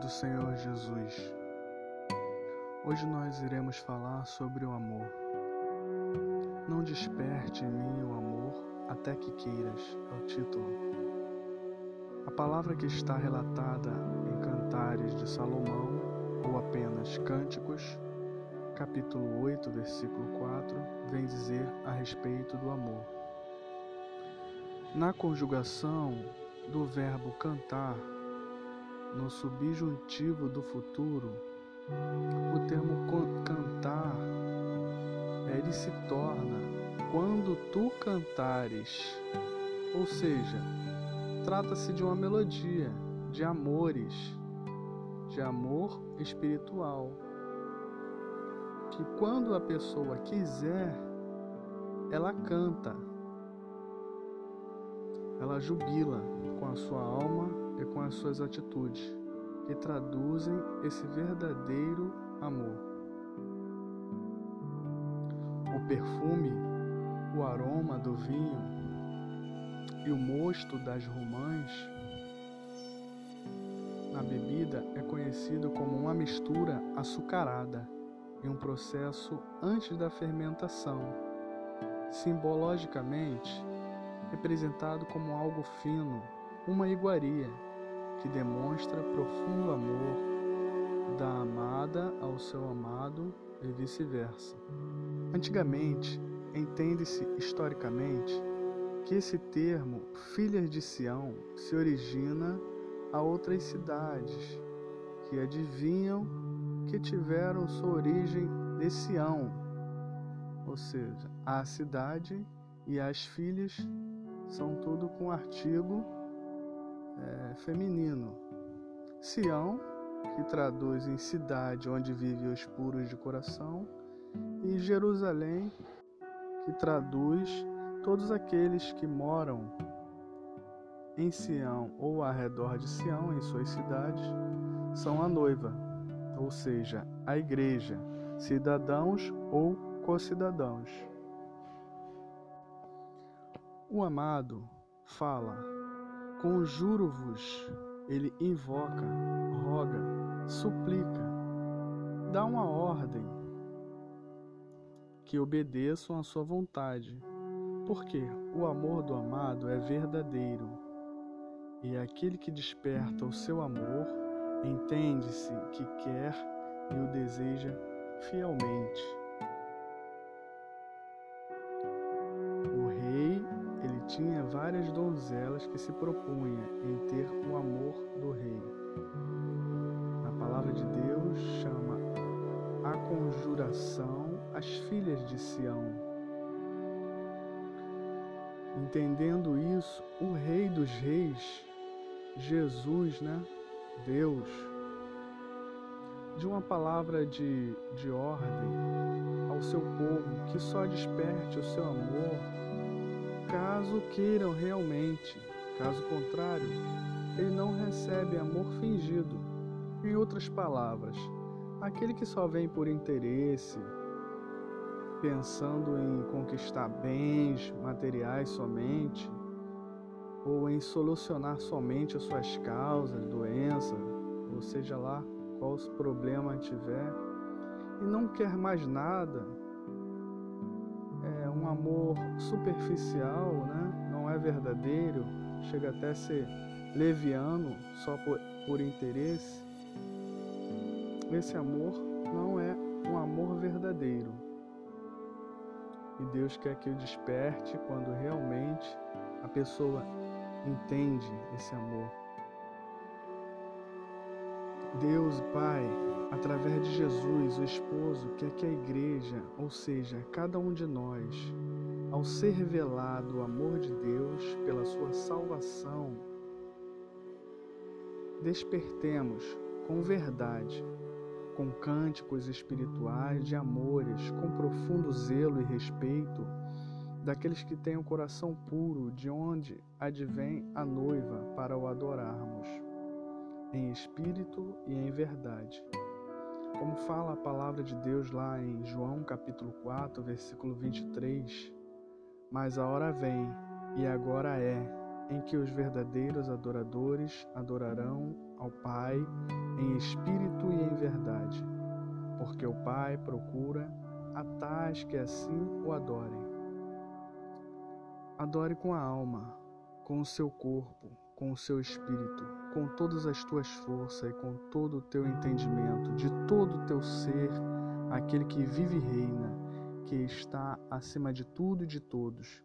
do Senhor Jesus. Hoje nós iremos falar sobre o amor. Não desperte em mim o amor até que queiras, é o título. A palavra que está relatada em Cantares de Salomão, ou apenas Cânticos, capítulo 8, versículo 4, vem dizer a respeito do amor. Na conjugação do verbo cantar, no subjuntivo do futuro, o termo cantar, ele se torna quando tu cantares, ou seja, trata-se de uma melodia, de amores, de amor espiritual, que quando a pessoa quiser, ela canta, ela jubila com a sua alma e com as suas atitudes, que traduzem esse verdadeiro amor. O perfume, o aroma do vinho e o mosto das romãs na bebida é conhecido como uma mistura açucarada em um processo antes da fermentação, simbologicamente representado como algo fino, uma iguaria que demonstra profundo amor da amada ao seu amado e vice-versa. Antigamente, entende-se historicamente que esse termo filhas de Sião se origina a outras cidades que adivinham que tiveram sua origem de Sião, ou seja, a cidade e as filhas são tudo com artigo feminino. Sião, que traduz em cidade onde vivem os puros de coração, e Jerusalém, que traduz todos aqueles que moram em Sião ou ao redor de Sião, em suas cidades, são a noiva, ou seja, a igreja, cidadãos ou co-cidadãos. O amado fala: conjuro-vos, ele invoca, roga, suplica, dá uma ordem, que obedeçam à sua vontade, porque o amor do amado é verdadeiro, e aquele que desperta o seu amor entende-se que quer e o deseja fielmente. O rei, ele tinha várias donzelas que se propunha em ter o amor do rei. A palavra de Deus chama a conjuração as filhas de Sião. Entendendo isso, o Rei dos Reis, Jesus, Deus, de uma palavra de ordem ao seu povo, que só desperte o seu amor caso queiram realmente. Caso contrário, ele não recebe amor fingido. Em outras palavras, aquele que só vem por interesse, pensando em conquistar bens materiais somente, ou em solucionar somente as suas causas, doença, ou seja lá qual problema tiver, e não quer mais nada, é um amor superficial, não é verdadeiro, chega até a ser leviano, só por interesse. Esse amor não é um amor verdadeiro. E Deus quer que o desperte quando realmente a pessoa entende esse amor. Deus, Pai, através de Jesus, o esposo, quer que a igreja, ou seja, cada um de nós, ao ser revelado o amor de Deus pela sua salvação, despertemos com verdade, com cânticos espirituais de amores, com profundo zelo e respeito daqueles que têm o coração puro, de onde advém a noiva, para o adorarmos, em espírito e em verdade. Como fala a palavra de Deus lá em João capítulo 4, versículo 23, mas a hora vem, e agora é, em que os verdadeiros adoradores adorarão ao Pai em espírito e em verdade, porque o Pai procura a tais que assim o adorem. Adore com a alma, com o seu corpo, com o seu espírito, com todas as tuas forças e com todo o teu entendimento, de todo o teu ser, aquele que vive e reina, que está acima de tudo e de todos.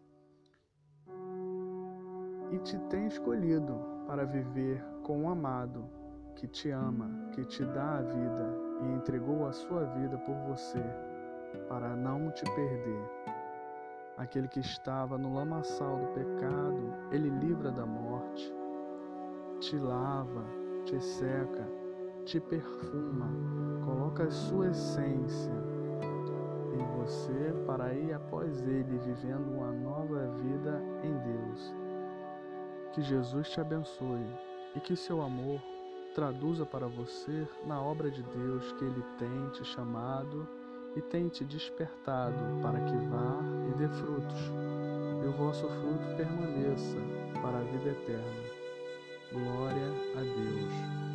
E te tem escolhido para viver com o amado, que te ama, que te dá a vida e entregou a sua vida por você, para não te perder. Aquele que estava no lamaçal do pecado, ele livra da morte, te lava, te seca, te perfuma, coloca a sua essência em você para ir após ele vivendo uma nova vida em Deus. Que Jesus te abençoe e que seu amor traduza para você na obra de Deus que Ele tem te chamado e tem te despertado para que vá e dê frutos, e o vosso fruto permaneça para a vida eterna. Glória a Deus.